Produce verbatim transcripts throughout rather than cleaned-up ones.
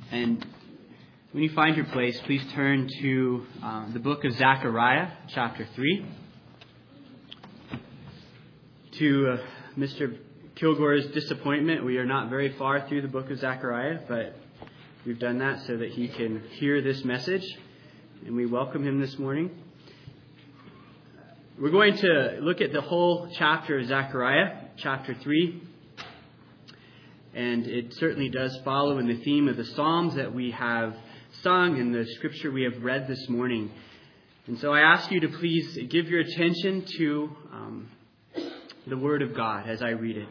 And when you find your place, please turn to um, the book of Zechariah, chapter three. To uh, Mister Kilgore's disappointment, we are not very far through the book of Zechariah, but we've done that so that he can hear this message, and we welcome him this morning. We're going to look at the whole chapter of Zechariah, chapter three. And it certainly does follow in the theme of the Psalms that we have sung and the scripture we have read this morning. And so I ask you to please give your attention to um, the Word of God as I read it.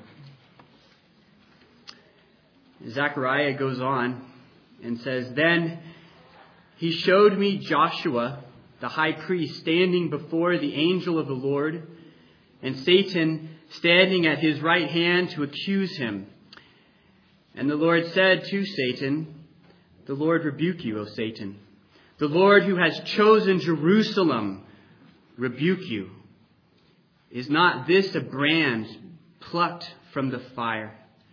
Zechariah goes on and says, "Then he showed me Joshua, the high priest, standing before the angel of the Lord, and Satan standing at his right hand to accuse him. And the Lord said to Satan, 'The Lord rebuke you, O Satan. The Lord who has chosen Jerusalem rebuke you. Is not this a brand plucked from the fire?'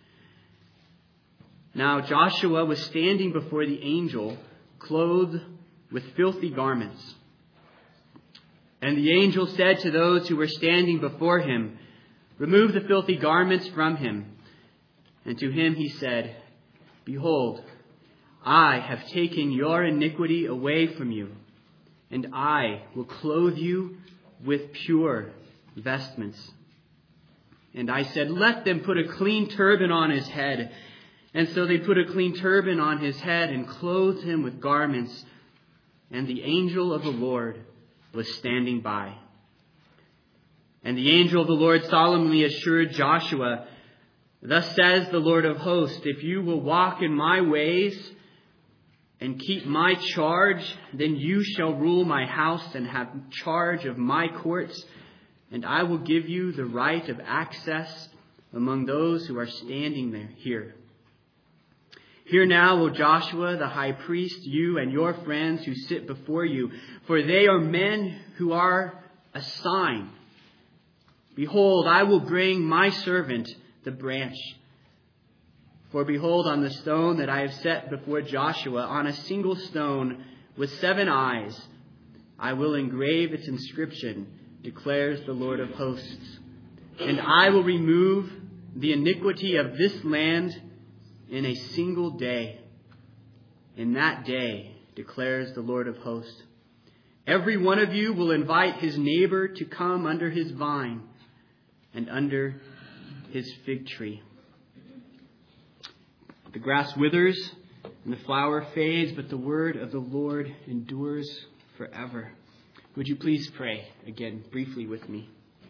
Now Joshua was standing before the angel, clothed with filthy garments. And the angel said to those who were standing before him, 'Remove the filthy garments from him.' And to him he said, 'Behold, I have taken your iniquity away from you, and I will clothe you with pure vestments.' And I said, 'Let them put a clean turban on his head.' And so they put a clean turban on his head and clothed him with garments. And the angel of the Lord was standing by. And the angel of the Lord solemnly assured Joshua, 'Thus says the Lord of hosts, if you will walk in my ways and keep my charge, then you shall rule my house and have charge of my courts, and I will give you the right of access among those who are standing there here. Hear now, O Joshua, the high priest, you and your friends who sit before you, for they are men who are a sign. Behold, I will bring my servant, the branch. For behold, on the stone that I have set before Joshua, on a single stone with seven eyes, I will engrave its inscription, declares the Lord of hosts. And I will remove the iniquity of this land in a single day. In that day, declares the Lord of hosts, every one of you will invite his neighbor to come under his vine and under his fig tree. The grass withers and the flower fades, but the word of the Lord endures forever." Would you please pray again briefly with me?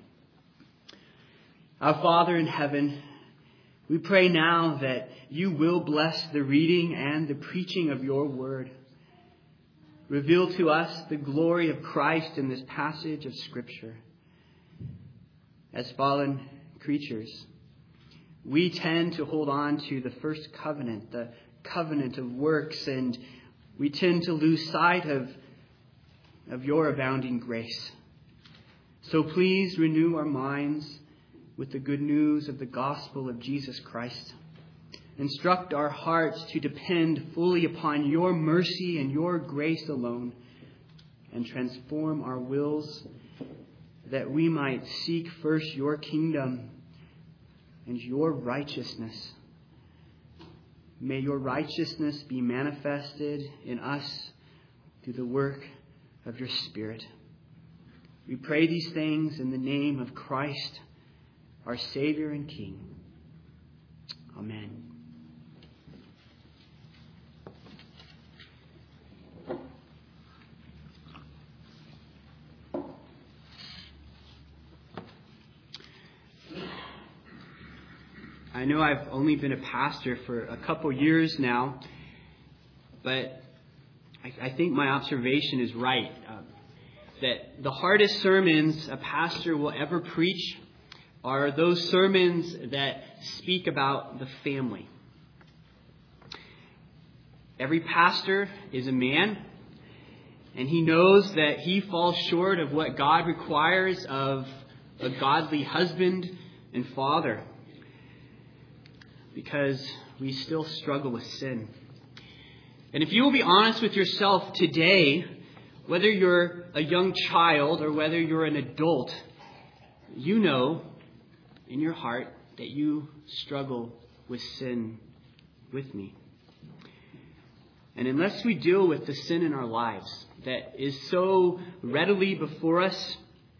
Our Father in heaven, we pray now that you will bless the reading and the preaching of your word. Reveal to us the glory of Christ in this passage of Scripture. As fallen creatures, we tend to hold on to the first covenant, the covenant of works, and we tend to lose sight of, of your abounding grace. So please renew our minds with the good news of the gospel of Jesus Christ. Instruct our hearts to depend fully upon your mercy and your grace alone, and transform our wills that we might seek first your kingdom and your righteousness. May your righteousness be manifested in us through the work of your Spirit. We pray these things in the name of Christ, our Savior and King. Amen. I know I've only been a pastor for a couple years now, but I, I think my observation is right. Uh, that the hardest sermons a pastor will ever preach are those sermons that speak about the family. Every pastor is a man, and he knows that he falls short of what God requires of a godly husband and father, because we still struggle with sin. And if you will be honest with yourself today, whether you're a young child or whether you're an adult, you know in your heart that you struggle with sin with me. And unless we deal with the sin in our lives that is so readily before us,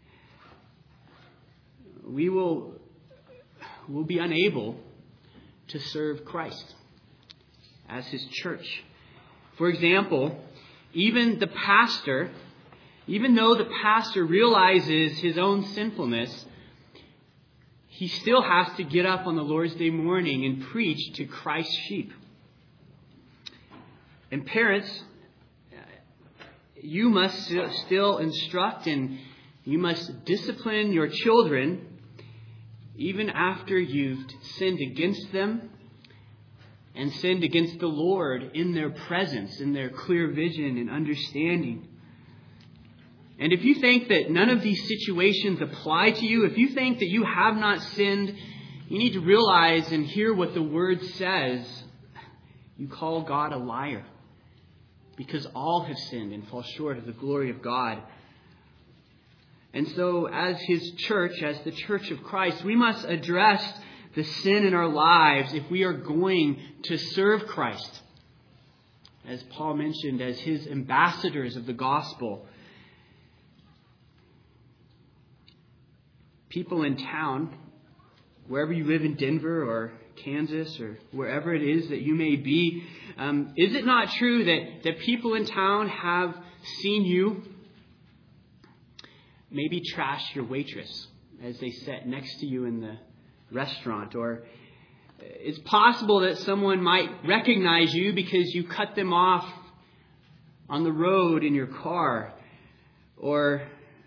we will will be unable to serve Christ as His church. For example, even the pastor, even though the pastor realizes his own sinfulness, he still has to get up on the Lord's Day morning and preach to Christ's sheep. And parents, you must still instruct and you must discipline your children even after you've sinned against them and sinned against the Lord in their presence, in their clear vision and understanding. And if you think that none of these situations apply to you, if you think that you have not sinned, you need to realize and hear what the Word says. You call God a liar, because all have sinned and fall short of the glory of God. And so as His church, as the church of Christ, we must address the sin in our lives if we are going to serve Christ. As Paul mentioned, as His ambassadors of the gospel. People in town, wherever you live in Denver or Kansas or wherever it is that you may be, um, is it not true that, that people in town have seen you maybe trash your waitress as they sat next to you in the restaurant? Or it's possible that someone might recognize you because you cut them off on the road in your car. Or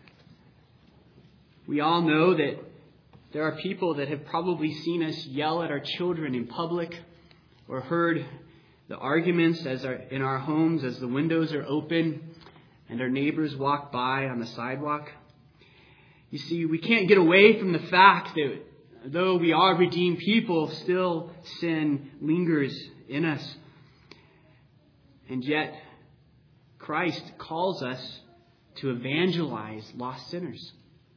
we all know that there are people that have probably seen us yell at our children in public, or heard the arguments as our, in our homes as the windows are open and our neighbors walk by on the sidewalk. You see, we can't get away from the fact that though we are redeemed people, still sin lingers in us. And yet, Christ calls us to evangelize lost sinners.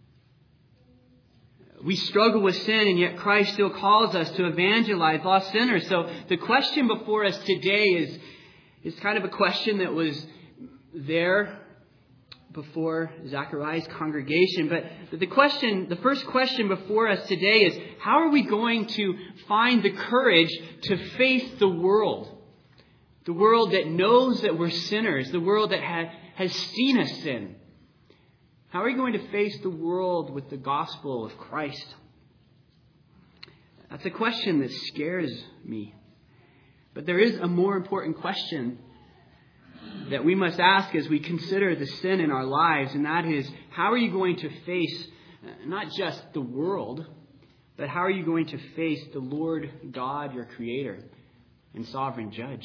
We struggle with sin, and yet Christ still calls us to evangelize lost sinners. So the question before us today is, is kind of a question that was there before Zechariah's congregation. But the question, the first question before us today is, how are we going to find the courage to face the world? The world that knows that we're sinners, the world that ha- has seen us sin. How are you going to face the world with the gospel of Christ? That's a question that scares me. But there is a more important question that we must ask as we consider the sin in our lives, and that is, how are you going to face not just the world, but how are you going to face the Lord God, your Creator and sovereign Judge?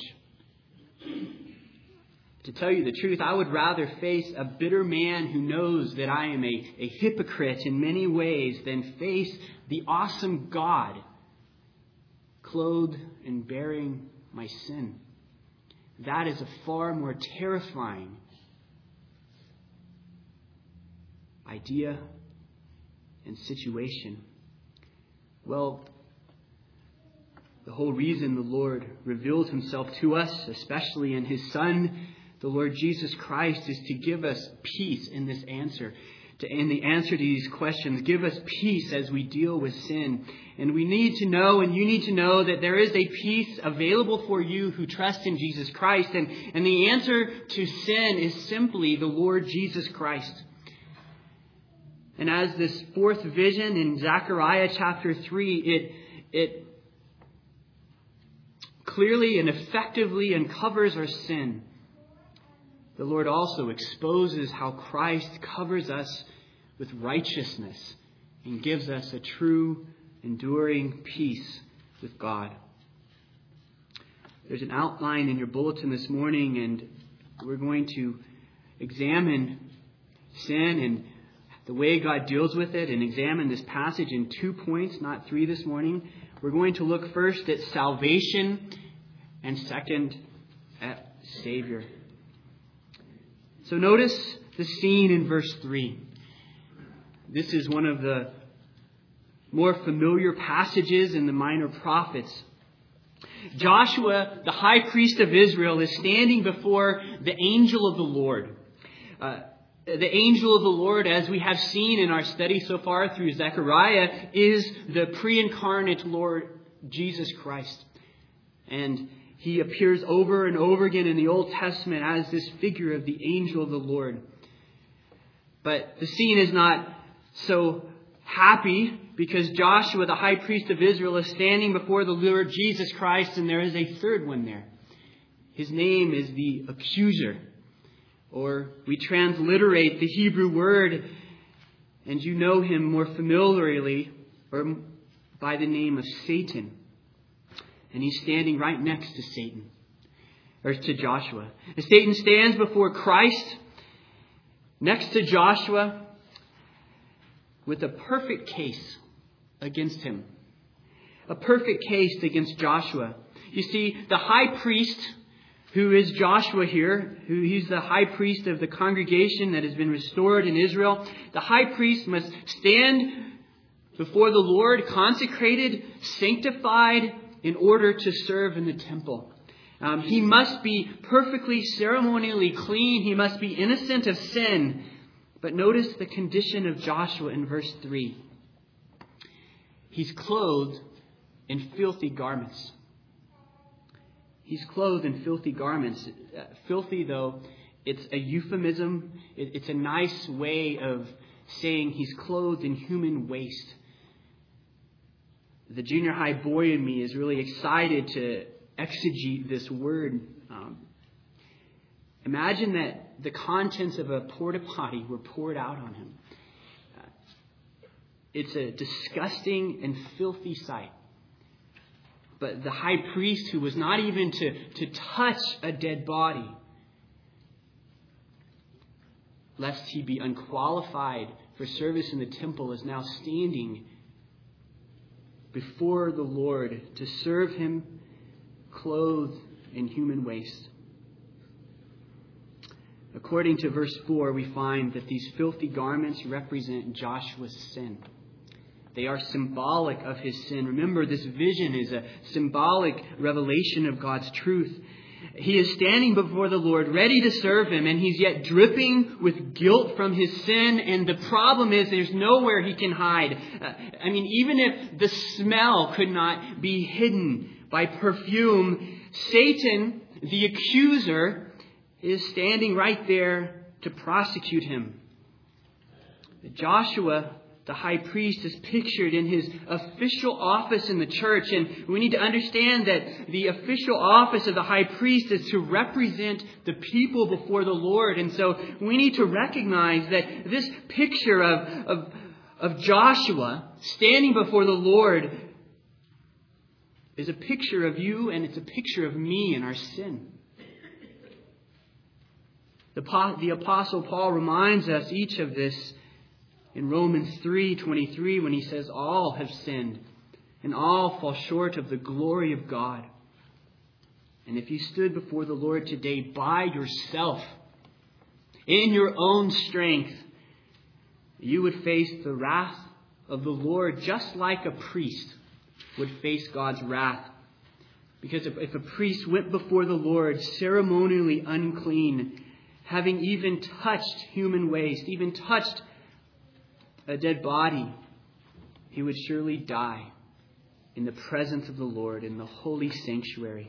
To tell you the truth, I would rather face a bitter man who knows that I am a, a hypocrite in many ways than face the awesome God clothed and bearing my sin. That is a far more terrifying idea and situation. Well, the whole reason the Lord revealed Himself to us, especially in His Son, the Lord Jesus Christ, is to give us peace in this answer, to in the answer to these questions. Give us peace as we deal with sin. And we need to know, and you need to know, that there is a peace available for you who trust in Jesus Christ. And, and the answer to sin is simply the Lord Jesus Christ. And as this fourth vision in Zechariah chapter three, it, it clearly and effectively uncovers our sin. The Lord also exposes how Christ covers us with righteousness and gives us a true, enduring peace with God. There's an outline in your bulletin this morning, and we're going to examine sin and the way God deals with it, and examine this passage in two points, not three this morning. We're going to look first at salvation, and second at Savior. So notice the scene in verse three. This is one of the more familiar passages in the Minor Prophets. Joshua, the high priest of Israel, is standing before the angel of the Lord. Uh, the angel of the Lord, as we have seen in our study so far through Zechariah, is the pre-incarnate Lord Jesus Christ. And he appears over and over again in the Old Testament as this figure of the angel of the Lord. But the scene is not so happy because Joshua, the high priest of Israel, is standing before the Lord Jesus Christ, and there is a third one there. His name is the accuser. Or we transliterate the Hebrew word, and you know him more familiarly or by the name of Satan. And he's standing right next to Satan, or to Joshua. And Satan stands before Christ, next to Joshua, with a perfect case against him. A perfect case against Joshua. You see, the high priest, who is Joshua here, who he's the high priest of the congregation that has been restored in Israel. The high priest must stand before the Lord, consecrated, sanctified, in order to serve in the temple. Um, he must be perfectly ceremonially clean. He must be innocent of sin. But notice the condition of Joshua in verse three. He's clothed in filthy garments. He's clothed in filthy garments. Uh, filthy, though, it's a euphemism. It, it's a nice way of saying he's clothed in human waste. The junior high boy in me is really excited to exegete this word. Um, imagine that the contents of a porta potty were poured out on him. Uh, it's a disgusting and filthy sight. But the high priest, who was not even to, to touch a dead body, lest he be unqualified for service in the temple, is now standing before the Lord to serve him, clothed in human waste. According to verse four, we find that these filthy garments represent Joshua's sin. They are symbolic of his sin. Remember, this vision is a symbolic revelation of God's truth. He is standing before the Lord, ready to serve him, and he's yet dripping with guilt from his sin. And the problem is there's nowhere he can hide. Uh, I mean, even if the smell could not be hidden by perfume, Satan, the accuser, is standing right there to prosecute him. Joshua, the high priest, is pictured in his official office in the church. And we need to understand that the official office of the high priest is to represent the people before the Lord. And so we need to recognize that this picture of, of, of Joshua standing before the Lord is a picture of you, and it's a picture of me and our sin. The, the Apostle Paul reminds us each of this in Romans three twenty-three, when he says, all have sinned and all fall short of the glory of God. And if you stood before the Lord today by yourself, in your own strength, you would face the wrath of the Lord just like a priest would face God's wrath. Because if, if a priest went before the Lord ceremonially unclean, having even touched human waste, even touched a dead body, he would surely die in the presence of the Lord in the holy sanctuary.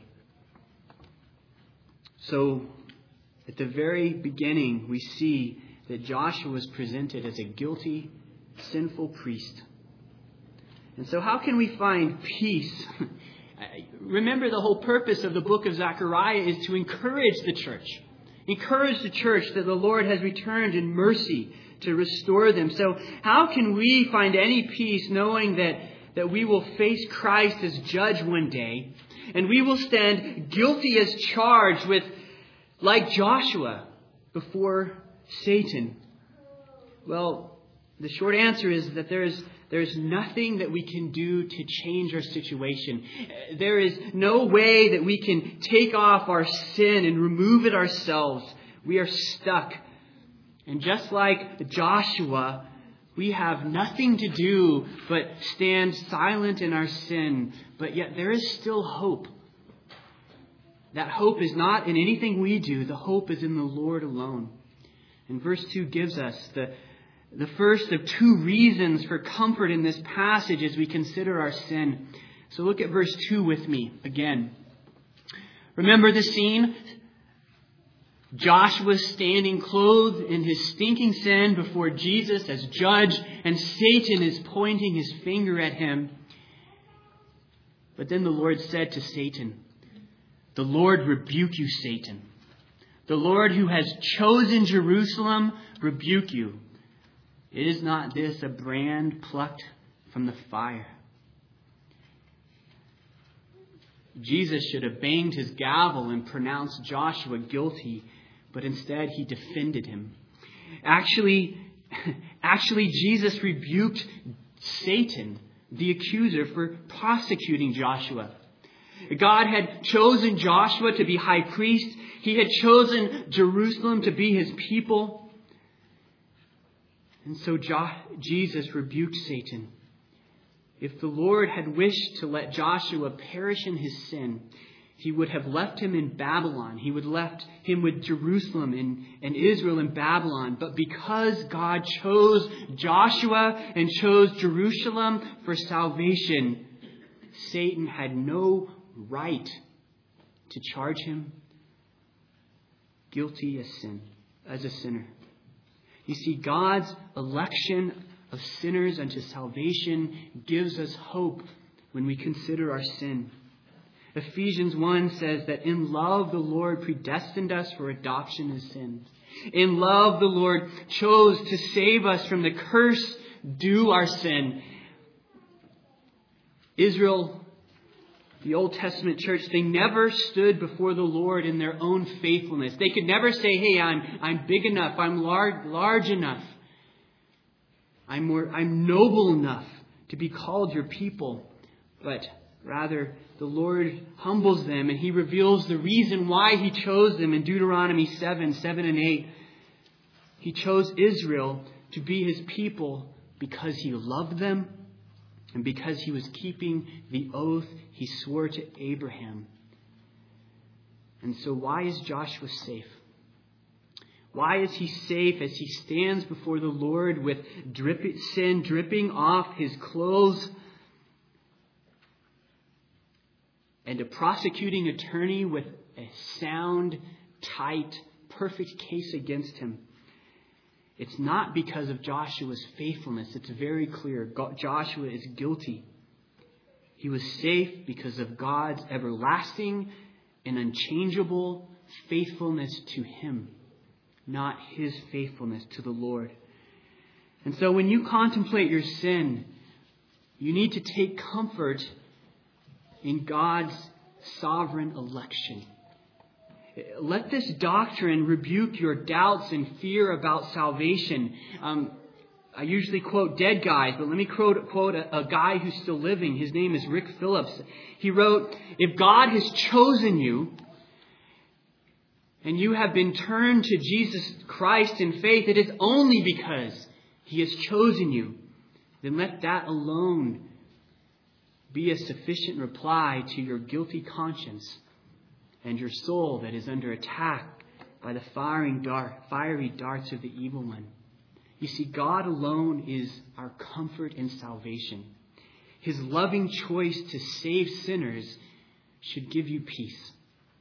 So, at the very beginning, we see that Joshua was presented as a guilty, sinful priest. And so how can we find peace? Remember, the whole purpose of the book of Zechariah is to encourage the church. Encourage the church that the Lord has returned in mercy to restore them. So how can we find any peace knowing that, that we will face Christ as judge one day, and we will stand guilty as charged with, like Joshua, before Satan? Well, The short answer is that there is there is nothing that we can do to change our situation. There is no way that we can take off our sin and remove it ourselves. We are stuck. And just like Joshua, we have nothing to do but stand silent in our sin. But yet there is still hope. That hope is not in anything we do. The hope is in the Lord alone. And verse two gives us the, the first of two reasons for comfort in this passage as we consider our sin. So look at verse two with me again. Remember the scene? Joshua standing clothed in his stinking sin before Jesus as judge, and Satan is pointing his finger at him. But then the Lord said to Satan, "The Lord rebuke you, Satan. The Lord who has chosen Jerusalem rebuke you. Is not this a brand plucked from the fire?" Jesus should have banged his gavel and pronounced Joshua guilty, but instead he defended him. Actually, actually Jesus rebuked Satan, the accuser, for prosecuting Joshua. God had chosen Joshua to be high priest. He had chosen Jerusalem to be his people. And so jo- Jesus rebuked Satan. If the Lord had wished to let Joshua perish in his sin, he would have left him in Babylon. He would have left him with Jerusalem and, and Israel in Babylon. But because God chose Joshua and chose Jerusalem for salvation, Satan had no right to charge him guilty as sin, as a sinner. You see, God's election of sinners unto salvation gives us hope when we consider our sin. Ephesians one says that in love the Lord predestined us for adoption as sins. In love the Lord chose to save us from the curse due our sin. Israel, the Old Testament church, they never stood before the Lord in their own faithfulness. They could never say, hey, I'm I'm big enough, I'm large, large enough, I'm more, I'm noble enough to be called your people. But rather, the Lord humbles them and he reveals the reason why he chose them in Deuteronomy seven, seven and eight. He chose Israel to be his people because he loved them and because he was keeping the oath he swore to Abraham. And so why is Joshua safe? Why is he safe as he stands before the Lord with drip, sin dripping off his clothes and a prosecuting attorney with a sound, tight, perfect case against him? It's not because of Joshua's faithfulness. It's very clear. Joshua is guilty. He was safe because of God's everlasting and unchangeable faithfulness to him, not his faithfulness to the Lord. And so when you contemplate your sin, you need to take comfort in God's sovereign election. Let this doctrine rebuke your doubts and fear about salvation. Um, I usually quote dead guys, but let me quote, quote a, a guy who's still living. His name is Rick Phillips. He wrote, "If God has chosen you and you have been turned to Jesus Christ in faith, it is only because he has chosen you. Then let that alone be a sufficient reply to your guilty conscience and your soul that is under attack by the firing dart, fiery darts of the evil one." You see, God alone is our comfort in salvation. His loving choice to save sinners should give you peace.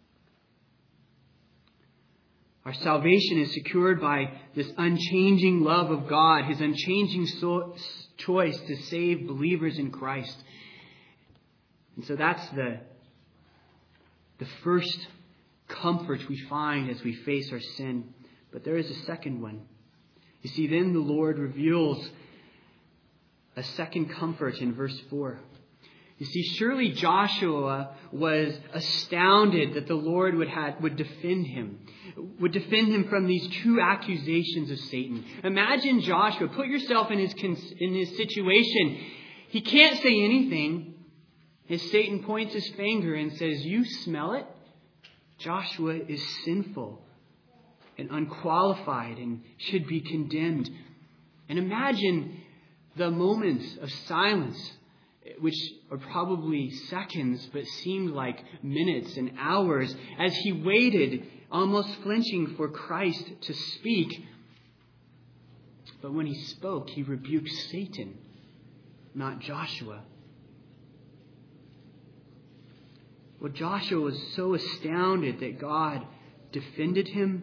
Our salvation is secured by this unchanging love of God, his unchanging so- choice to save believers in Christ. And so that's the, the first comfort we find as we face our sin. But there is a second one. You see, then the Lord reveals a second comfort in verse four. You see, surely Joshua was astounded that the Lord would have, would defend him, would defend him from these two accusations of Satan. Imagine Joshua. Put yourself in his in his situation. He can't say anything as Satan points his finger and says, "You smell it? Joshua is sinful and unqualified and should be condemned." And imagine the moments of silence, which are probably seconds, but seemed like minutes and hours, as he waited, almost flinching for Christ to speak. But when he spoke, he rebuked Satan, not Joshua. Well, Joshua was so astounded that God defended him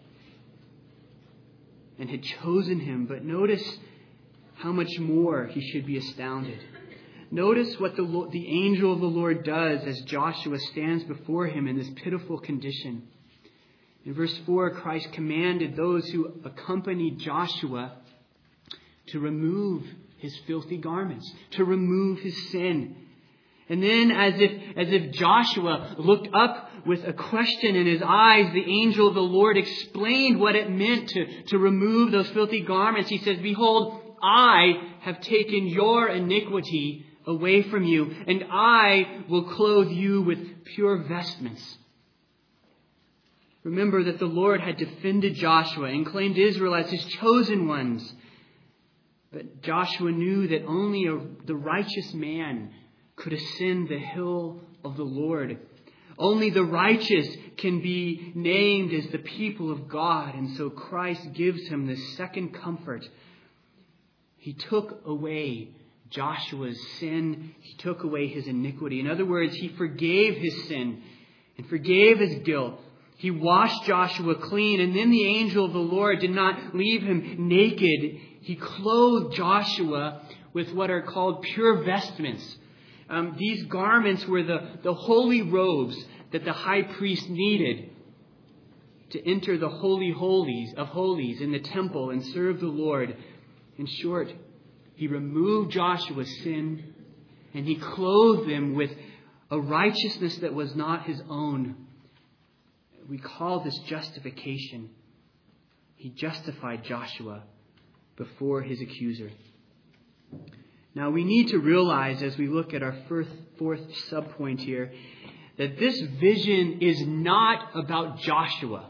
and had chosen him. But notice how much more he should be astounded. Notice what the, the angel of the Lord does as Joshua stands before him in this pitiful condition. In verse four, Christ commanded those who accompanied Joshua to remove his filthy garments, to remove his sin. And then as if, as if Joshua looked up with a question in his eyes, the angel of the Lord explained what it meant to, to remove those filthy garments. He says, "Behold, I have taken your iniquity away from you, and I will clothe you with pure vestments." Remember that the Lord had defended Joshua and claimed Israel as his chosen ones. But Joshua knew that only a, the righteous man could ascend the hill of the Lord. Only the righteous can be named as the people of God. And so Christ gives him this second comfort. He took away Joshua's sin. He took away his iniquity. In other words, he forgave his sin and forgave his guilt. He washed Joshua clean. And then the angel of the Lord did not leave him naked. He clothed Joshua with what are called pure vestments. Um, these garments were the, the holy robes that the high priest needed to enter the holy holies of holies in the temple and serve the Lord. In short, he removed Joshua's sin and he clothed them with a righteousness that was not his own. We call this justification. He justified Joshua before his accuser. Now we need to realize as we look at our first, fourth subpoint here that this vision is not about Joshua.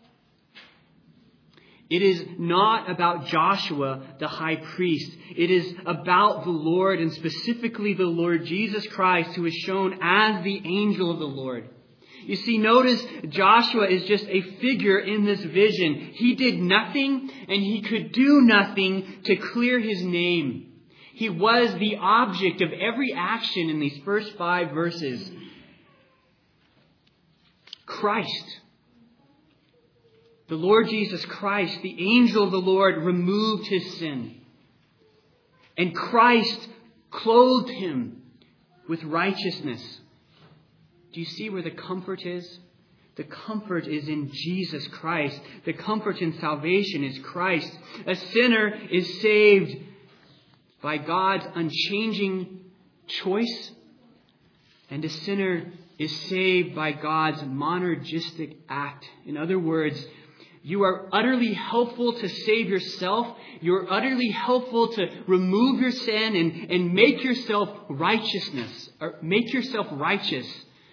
It is not about Joshua, the high priest. It is about the Lord, and specifically the Lord Jesus Christ, who is shown as the angel of the Lord. You see, notice Joshua is just a figure in this vision. He did nothing and he could do nothing to clear his name. He was the object of every action in these first five verses. Christ, the Lord Jesus Christ, the angel of the Lord, removed his sin. And Christ clothed him with righteousness. Do you see where the comfort is? The comfort is in Jesus Christ. The comfort in salvation is Christ. A sinner is saved by God's unchanging choice, and a sinner is saved by God's monergistic act. In other words, you are utterly helpful to save yourself. You're utterly helpful to remove your sin and, and make yourself righteousness, or make yourself righteous.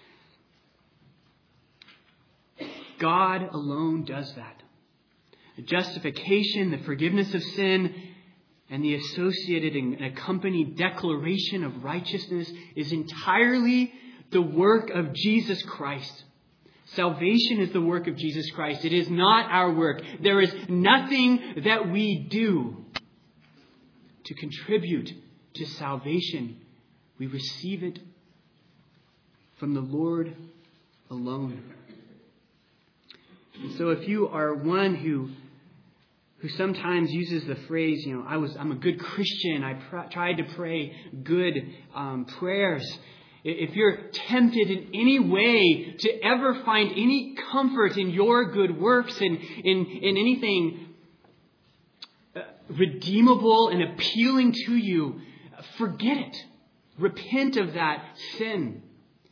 God alone does that. The justification, the forgiveness of sin, and the associated and accompanied declaration of righteousness is entirely the work of Jesus Christ. Salvation is the work of Jesus Christ. It is not our work. There is nothing that we do to contribute to salvation. We receive it from the Lord alone. And so if you are one who who sometimes uses the phrase, you know, I was, I'm a good Christian. I pr- tried to pray good um, prayers. If you're tempted in any way to ever find any comfort in your good works and in, in anything redeemable and appealing to you, forget it. Repent of that sin.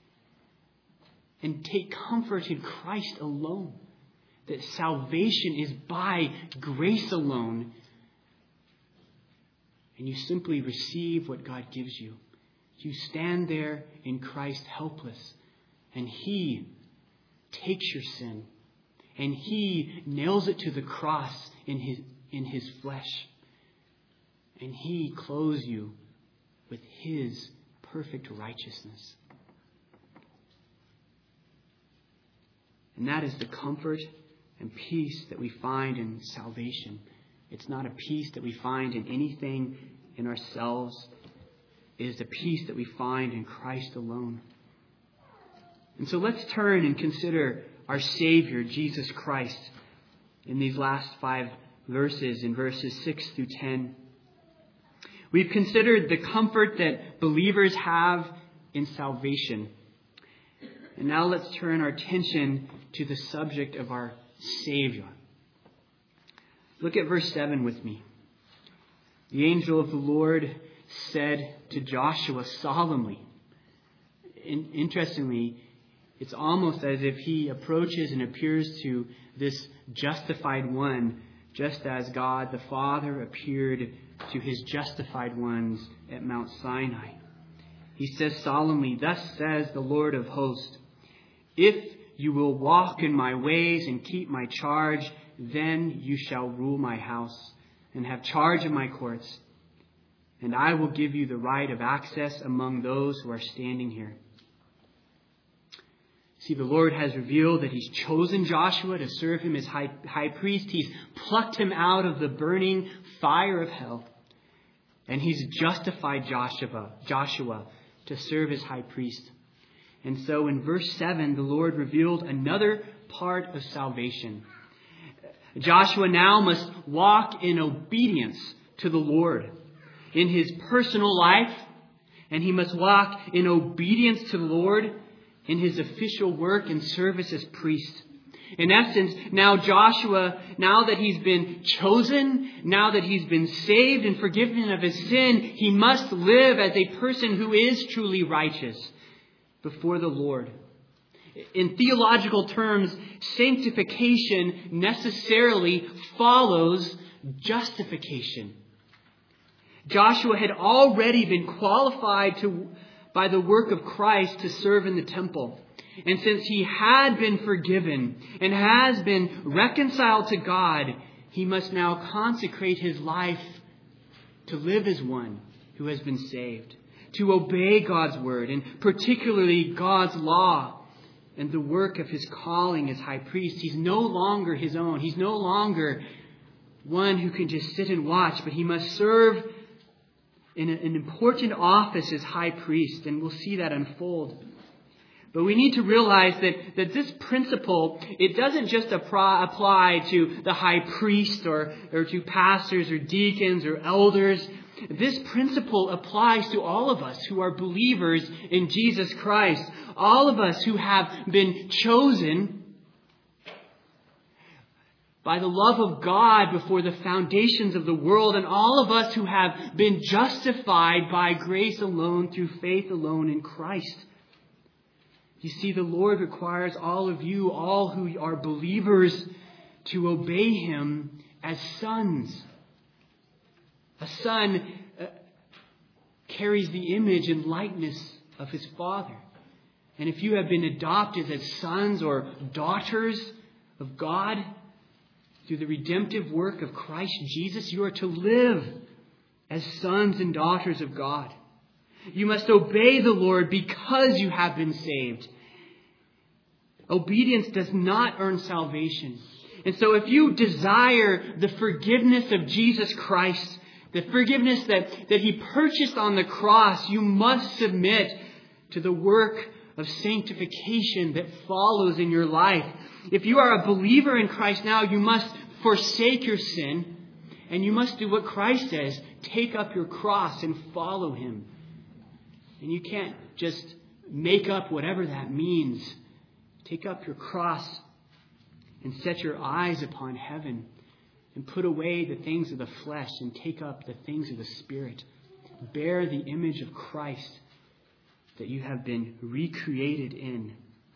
And take comfort in Christ alone. That salvation is by grace alone. And you simply receive what God gives you. You stand there in Christ helpless. And He takes your sin. And He nails it to the cross in His, in His flesh. And He clothes you with His perfect righteousness. And that is the comfort and peace that we find in salvation. It's not a peace that we find in anything in ourselves. It is a peace that we find in Christ alone. And so let's turn and consider our Savior, Jesus Christ, in these last five verses, in verses six through ten. We've considered the comfort that believers have in salvation. And now let's turn our attention to the subject of our Savior. Look at verse seven with me. The angel of the Lord said to Joshua solemnly. In, interestingly, it's almost as if he approaches and appears to this justified one, just as God the Father appeared to his justified ones at Mount Sinai. He says solemnly, "Thus says the Lord of hosts, if you will walk in my ways and keep my charge, then you shall rule my house and have charge of my courts. And I will give you the right of access among those who are standing here." See, the Lord has revealed that He's chosen Joshua to serve Him as high, high priest. He's plucked him out of the burning fire of hell. And He's justified Joshua, Joshua to serve as high priest. And so in verse seven, the Lord revealed another part of salvation. Joshua now must walk in obedience to the Lord in his personal life, and he must walk in obedience to the Lord in his official work and service as priest. In essence, now Joshua, now that he's been chosen, now that he's been saved and forgiven of his sin, he must live as a person who is truly righteous before the Lord. In theological terms, sanctification necessarily follows justification. Joshua had already been qualified to, by the work of Christ to serve in the temple. And since he had been forgiven and has been reconciled to God, he must now consecrate his life to live as one who has been saved, to obey God's word, and particularly God's law and the work of his calling as high priest. He's no longer his own. He's no longer one who can just sit and watch, but he must serve in an important office as high priest, and we'll see that unfold. But we need to realize that, that this principle, it doesn't just apply to the high priest or, or to pastors or deacons or elders. This principle applies to all of us who are believers in Jesus Christ. All of us who have been chosen by the love of God before the foundations of the world, and all of us who have been justified by grace alone through faith alone in Christ. You see, the Lord requires all of you, all who are believers, to obey Him as sons. A son uh, carries the image and likeness of his father. And if you have been adopted as sons or daughters of God through the redemptive work of Christ Jesus, you are to live as sons and daughters of God. You must obey the Lord because you have been saved. Obedience does not earn salvation. And so if you desire the forgiveness of Jesus Christ, the forgiveness that, that He purchased on the cross, you must submit to the work of sanctification that follows in your life. If you are a believer in Christ now, you must forsake your sin, and you must do what Christ says, take up your cross and follow Him. And you can't just make up whatever that means. Take up your cross and set your eyes upon heaven and put away the things of the flesh and take up the things of the Spirit. Bear the image of Christ that you have been recreated in.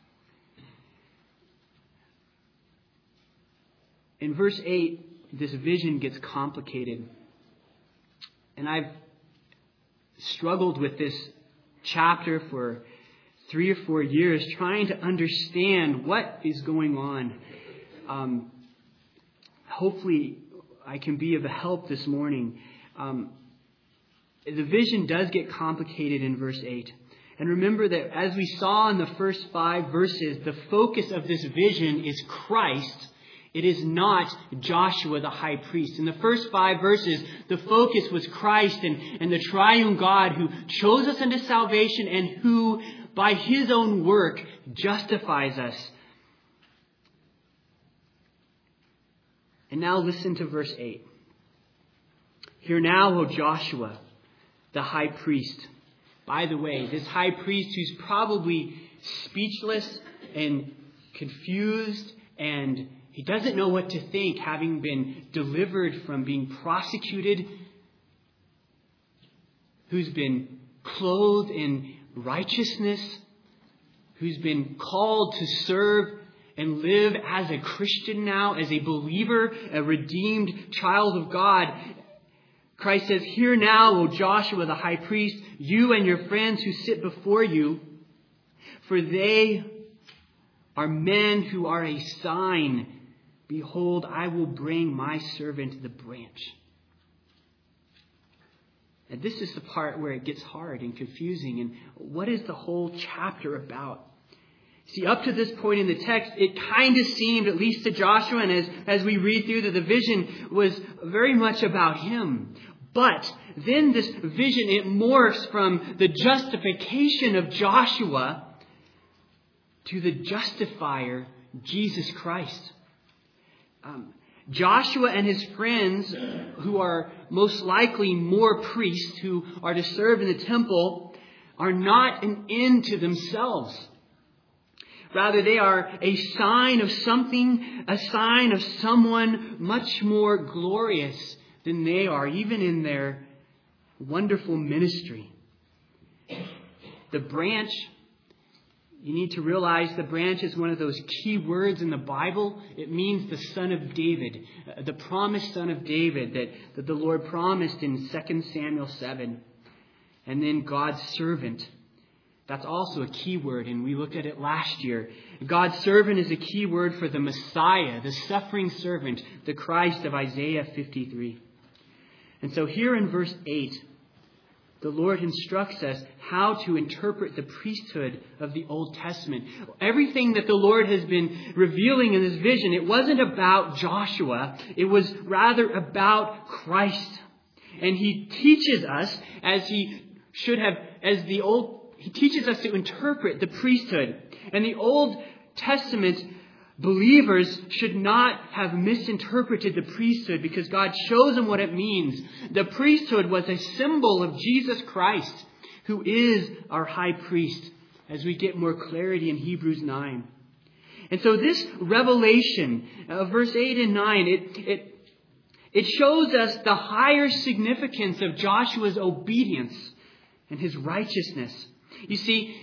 In verse eight, this vision gets complicated. And I've struggled with this chapter for three or four years, trying to understand what is going on. Um, hopefully, I can be of help this morning. Um, the vision does get complicated in verse eight. And remember that as we saw in the first five verses, the focus of this vision is Christ. It is not Joshua the high priest. In the first five verses, the focus was Christ and, and the triune God who chose us unto salvation and who, by his own work, justifies us. And now listen to verse eight. Hear now, O Joshua, the high priest. By the way, this high priest who's probably speechless and confused, and he doesn't know what to think, having been delivered from being prosecuted, who's been clothed in righteousness, who's been called to serve and live as a Christian now, as a believer, a redeemed child of God. Christ says, hear now, O Joshua the high priest, you and your friends who sit before you, for they are men who are a sign. Behold, I will bring my servant the branch. And this is the part where it gets hard and confusing. And what is the whole chapter about? See, up to this point in the text, it kind of seemed, at least to Joshua, and as, as we read through, that the vision was very much about him. But then this vision, it morphs from the justification of Joshua to the justifier, Jesus Christ. Um, Joshua and his friends, who are most likely more priests who are to serve in the temple, are not an end to themselves. Rather, they are a sign of something, a sign of someone much more glorious than they are, even in their wonderful ministry. The branch, you need to realize the branch is one of those key words in the Bible. It means the son of David, the promised son of David that, that the Lord promised in Second Samuel seven. And then God's servant. That's also a key word, and we looked at it last year. God's servant is a key word for the Messiah, the suffering servant, the Christ of Isaiah fifty-three. And so here in verse eight, the Lord instructs us how to interpret the priesthood of the Old Testament. Everything that the Lord has been revealing in this vision, it wasn't about Joshua. It was rather about Christ. And he teaches us, as he should have, as the Old He teaches us to interpret the priesthood. And the Old Testament believers should not have misinterpreted the priesthood because God shows them what it means. The priesthood was a symbol of Jesus Christ, who is our high priest, as we get more clarity in Hebrews nine. And so this revelation of verse eight and nine, it, it, it shows us the higher significance of Joshua's obedience and his righteousness. You see,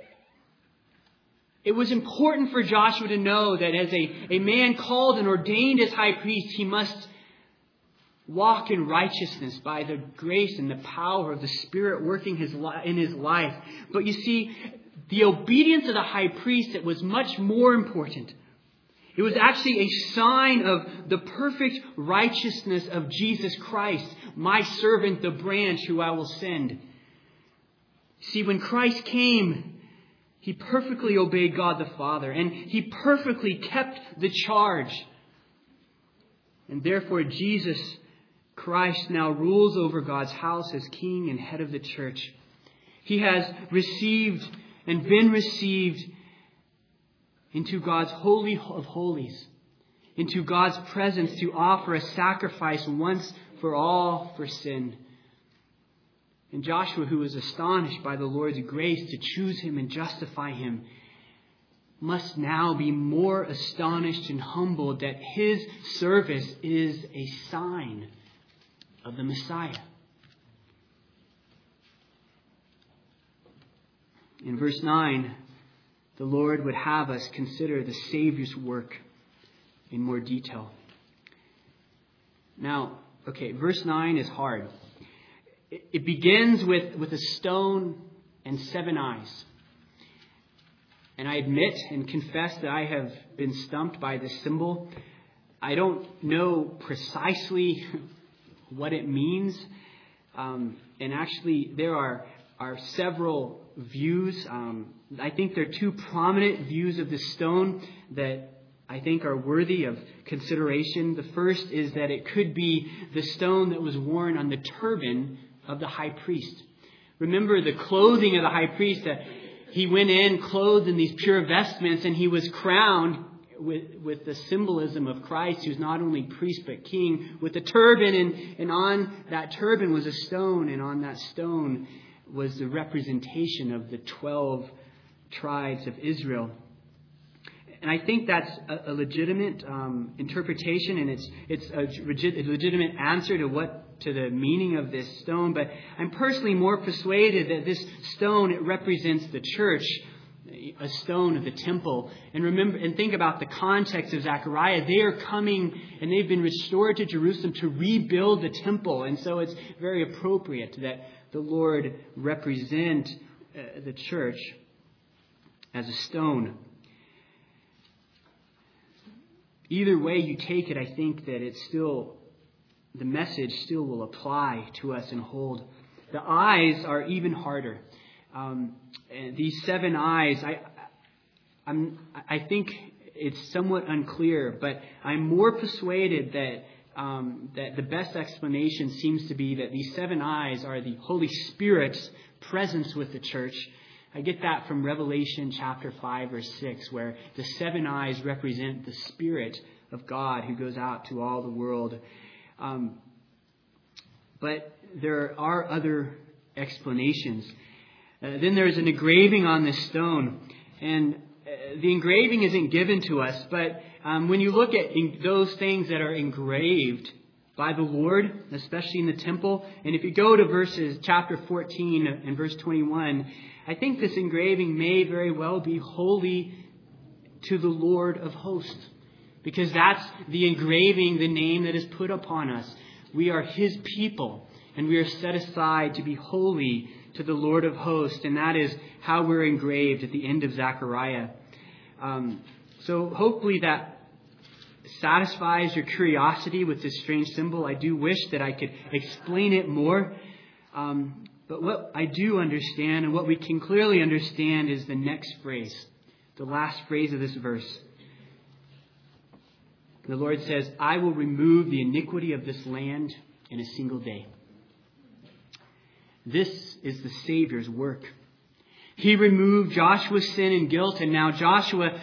it was important for Joshua to know that as a, a man called and ordained as high priest, he must walk in righteousness by the grace and the power of the Spirit working his li- in his life. But you see, the obedience of the high priest, it was much more important. It was actually a sign of the perfect righteousness of Jesus Christ, my servant, the branch who I will send. See, when Christ came, he perfectly obeyed God the Father, and he perfectly kept the charge. And therefore, Jesus Christ now rules over God's house as King and head of the church. He has received and been received into God's holy of holies, into God's presence to offer a sacrifice once for all for sin. And Joshua, who was astonished by the Lord's grace to choose him and justify him, must now be more astonished and humbled that his service is a sign of the Messiah. In verse nine, the Lord would have us consider the Savior's work in more detail. Now, okay, verse nine is hard. It, it begins with, with a stone and seven eyes. And I admit and confess that I have been stumped by this symbol. I don't know precisely what it means. Um, and actually, there are, are several views. Um, I think there are two prominent views of the stone that I think are worthy of consideration. The first is that it could be the stone that was worn on the turban of the high priest. Remember the clothing of the high priest, that he went in clothed in these pure vestments, and he was crowned with, with the symbolism of Christ, who's not only priest but king, with a turban, and, and on that turban was a stone, and on that stone was the representation of the twelve tribes of Israel. And I think that's a, a legitimate um, interpretation, and it's it's a, a legitimate answer to what to the meaning of this stone. But I'm personally more persuaded that this stone, it represents the church, a stone of the temple. And remember, and think about the context of Zechariah. They are coming, and they've been restored to Jerusalem to rebuild the temple, and so it's very appropriate that the Lord represent uh, the church as a stone. Either way you take it, I think that it's still, the message still will apply to us and hold. The eyes are even harder. Um, and these seven eyes, I, I'm, I think it's somewhat unclear, but I'm more persuaded that um, that the best explanation seems to be that these seven eyes are the Holy Spirit's presence with the church. I get that from Revelation chapter five or six, where the seven eyes represent the Spirit of God who goes out to all the world. Um, but there are other explanations. Uh, then there's an engraving on this stone. And uh, the engraving isn't given to us, but um, when you look at in those things that are engraved by the Lord, especially in the temple, and if you go to verses chapter fourteen and verse twenty-one, I think this engraving may very well be holy to the Lord of hosts, because that's the engraving, the name that is put upon us. We are His people, and we are set aside to be holy to the Lord of hosts, and that is how we're engraved at the end of Zechariah. Um, so hopefully that satisfies your curiosity with this strange symbol. I do wish that I could explain it more. Um, but what I do understand, and what we can clearly understand, is the next phrase, the last phrase of this verse. The Lord says, I will remove the iniquity of this land in a single day. This is the Savior's work. He removed Joshua's sin and guilt, and now Joshua,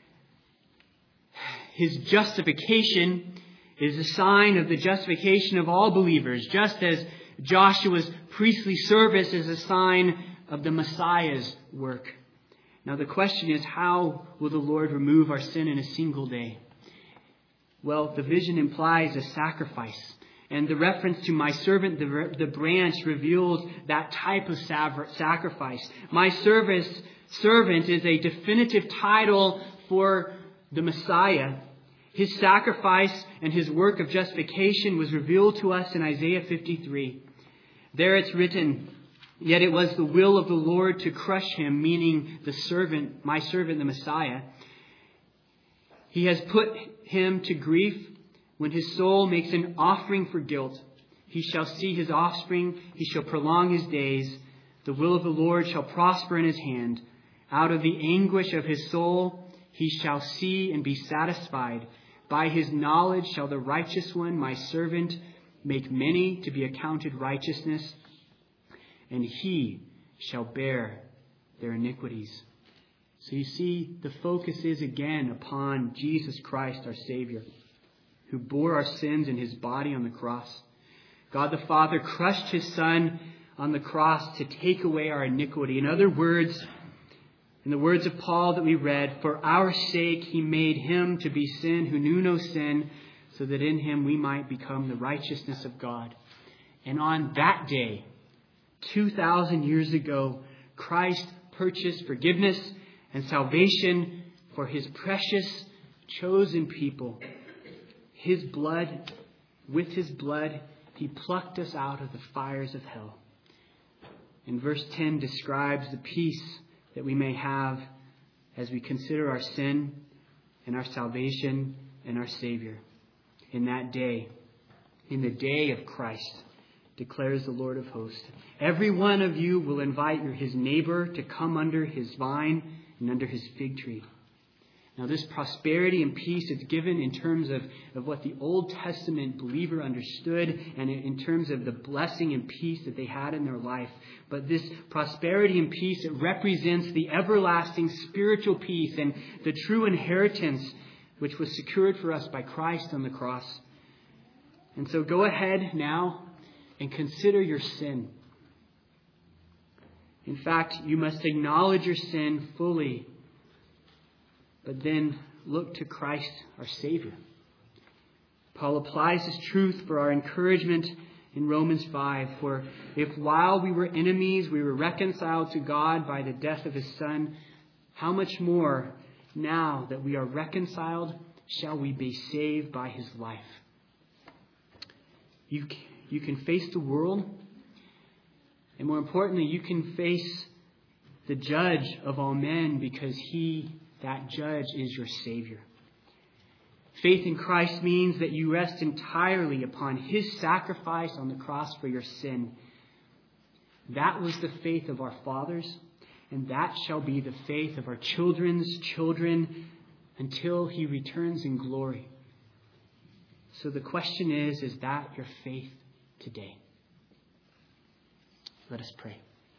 his justification is a sign of the justification of all believers, just as Joshua's priestly service is a sign of the Messiah's work. Now the question is, how will the Lord remove our sin in a single day? Well, the vision implies a sacrifice. And the reference to my servant, the, the branch, reveals that type of sacrifice. My service, servant is a definitive title for the Messiah. His sacrifice and His work of justification was revealed to us in Isaiah fifty-three. There it's written, yet it was the will of the Lord to crush him, meaning the servant, my servant, the Messiah. He has put him to grief. When his soul makes an offering for guilt, he shall see his offspring, he shall prolong his days. The will of the Lord shall prosper in his hand. Out of the anguish of his soul he shall see and be satisfied. By his knowledge shall the righteous one, my servant, make many to be accounted righteousness, and he shall bear their iniquities. So you see, the focus is again upon Jesus Christ, our Savior, who bore our sins in His body on the cross. God the Father crushed His Son on the cross to take away our iniquity. In other words, in the words of Paul that we read, for our sake He made Him to be sin who knew no sin, so that in Him we might become the righteousness of God. And on that day, two thousand years ago, Christ purchased forgiveness and salvation for his precious chosen people. His blood, with his blood, he plucked us out of the fires of hell. And verse ten describes the peace that we may have as we consider our sin and our salvation and our Savior. In that day, in the day of Christ, declares the Lord of hosts, every one of you will invite your, his neighbor to come under his vine and under his fig tree. Now, this prosperity and peace is given in terms of, of what the Old Testament believer understood and in terms of the blessing and peace that they had in their life. But this prosperity and peace, it represents the everlasting spiritual peace and the true inheritance which was secured for us by Christ on the cross. And so go ahead now and consider your sin. In fact, you must acknowledge your sin fully, but then look to Christ, our Savior. Paul applies this truth for our encouragement in Romans five. For if while we were enemies, we were reconciled to God by the death of his Son, how much more, now that we are reconciled, shall we be saved by his life? You, you can face the world, and more importantly, you can face the judge of all men, because he, that judge, is your Savior. Faith in Christ means that you rest entirely upon his sacrifice on the cross for your sin. That was the faith of our fathers, and that shall be the faith of our children's children until he returns in glory. So the question is, is that your faith today? Let us pray.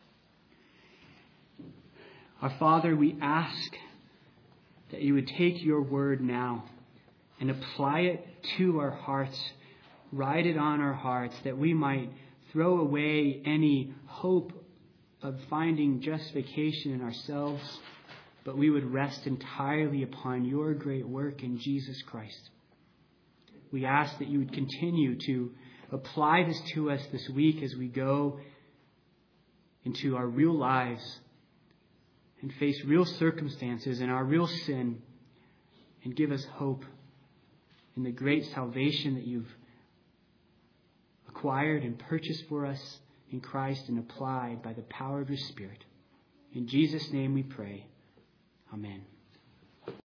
Our Father, we ask that you would take your word now and apply it to our hearts, write it on our hearts, that we might throw away any hope of finding justification in ourselves, but we would rest entirely upon your great work in Jesus Christ. We ask that you would continue to apply this to us this week as we go into our real lives and face real circumstances and our real sin, and give us hope in the great salvation that you've acquired and purchased for us in Christ and applied by the power of your Spirit. In Jesus' name we pray. Amen.